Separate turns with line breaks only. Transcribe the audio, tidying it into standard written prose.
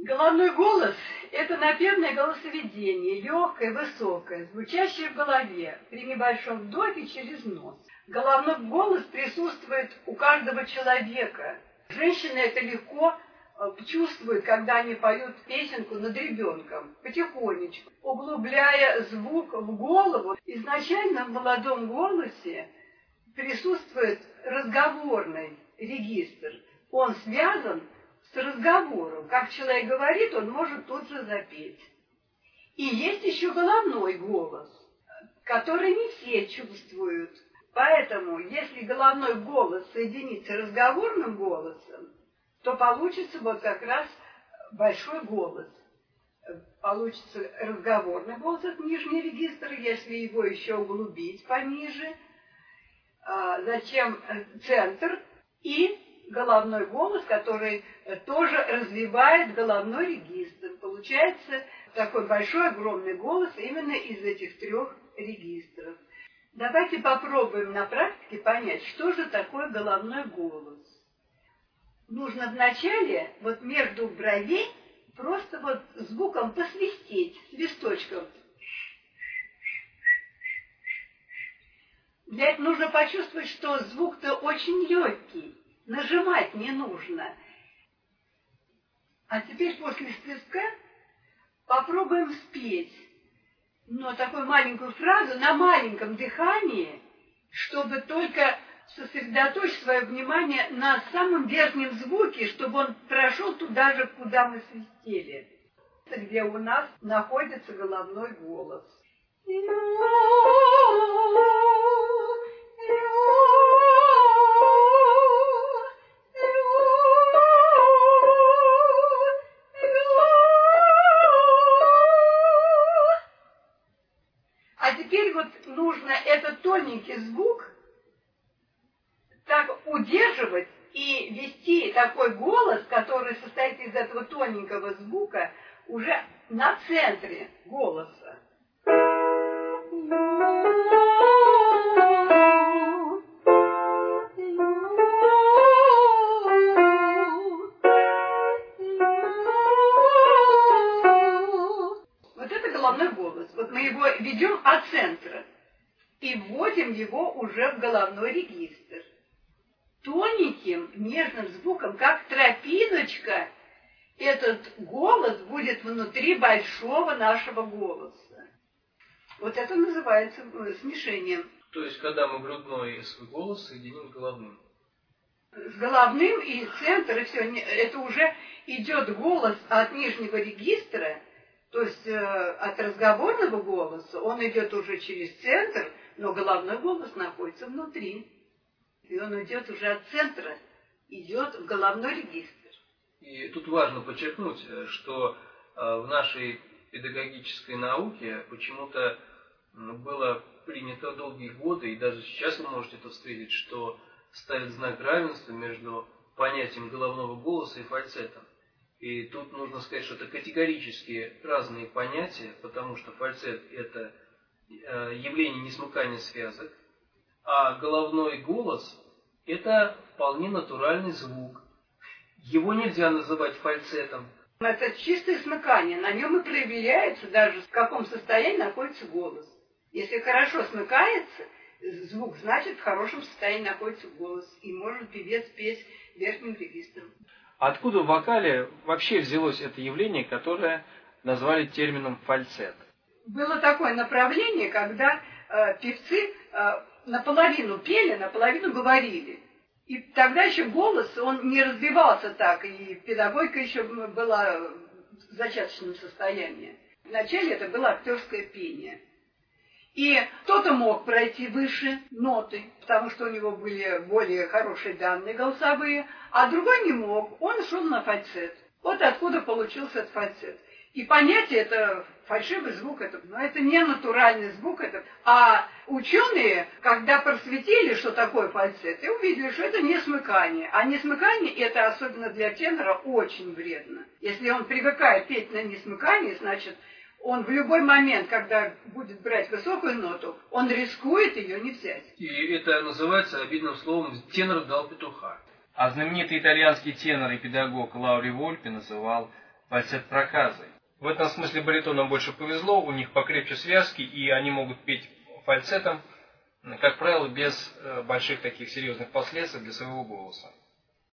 Головной голос – это напевное голосоведение, легкое, высокое, звучащее в голове, при небольшом вдохе через нос. Головной голос присутствует у каждого человека. Женщины это легко чувствуют, когда они поют песенку над ребенком, потихонечку, углубляя звук в голову. Изначально в молодом голосе присутствует разговорный регистр. Он связан с разговором. Как человек говорит, он может тут же запеть. И есть еще головной голос, который не все чувствуют. Поэтому, если головной голос соединить с разговорным голосом, то получится вот как раз большой голос. Получится разговорный голос, это нижний регистр, если его еще углубить пониже. Затем центр и головной голос, который тоже развивает головной регистр. Получается такой большой, огромный голос именно из этих трех регистров. Давайте попробуем на практике понять, что же такое головной голос. Нужно вначале вот между бровей просто вот звуком посвистеть, свисточком. Для этого нужно почувствовать, что звук-то очень легкий, нажимать не нужно. А теперь после свистка попробуем спеть, но такую маленькую фразу на маленьком дыхании, чтобы только сосредоточить свое внимание на самом верхнем звуке, чтобы он прошел туда же, куда мы свистели, где у нас находится головной голос. А теперь вот нужно этот тоненький звук так удерживать и вести такой голос, который состоит из этого тоненького звука, уже на центре голоса. Вот это головной голос. Вот мы его ведем от центра и вводим его уже в головной регистр. Тоненьким, нежным звуком, как тропиночка, этот голос будет внутри большого нашего голоса. Вот это называется смешением.
То есть, когда мы грудной свой голос соединим с головным.
С головным и центр, и все. Это уже идет голос от нижнего регистра, то есть от разговорного голоса, он идет уже через центр, но головной голос находится внутри. И он идет уже от центра, идет в головной регистр.
И тут важно подчеркнуть, что в нашей педагогической науке почему-то было принято долгие годы, и даже сейчас вы можете это встретить, что ставят знак равенства между понятием головного голоса и фальцетом. И тут нужно сказать, что это категорически разные понятия, потому что фальцет – это явление несмыкания связок, а головной голос – это вполне натуральный звук. Его нельзя называть фальцетом.
Это чистое смыкание, на нем и проявляется даже, в каком состоянии находится голос. Если хорошо смыкается звук, значит, в хорошем состоянии находится голос, и может певец петь верхним регистром.
Откуда в вокале вообще взялось это явление, которое назвали термином фальцет?
Было такое направление, когда певцы наполовину пели, наполовину говорили. И тогда еще голос, он не разбивался так, и педагогика еще была в зачаточном состоянии. Вначале это было актерское пение. И кто-то мог пройти выше ноты, потому что у него были более хорошие данные голосовые, а другой не мог, он шел на фальцет. Вот откуда получился этот фальцет. И понятие это фальшивый звук, но это не натуральный звук. А ученые, когда просветили, что такое фальцет, и увидели, что это не смыкание. А несмыкание это особенно для тенора очень вредно. Если он привыкает петь на несмыкании, значит, он в любой момент, когда будет брать высокую ноту, он рискует ее не взять.
И это называется обидным словом «тенор дал петуха».
А знаменитый итальянский тенор и педагог Лаури Вольпи называл фальцет-проказой. В этом смысле баритонам больше повезло, у них покрепче связки, и они могут петь фальцетом, как правило, без больших таких серьезных последствий для своего голоса.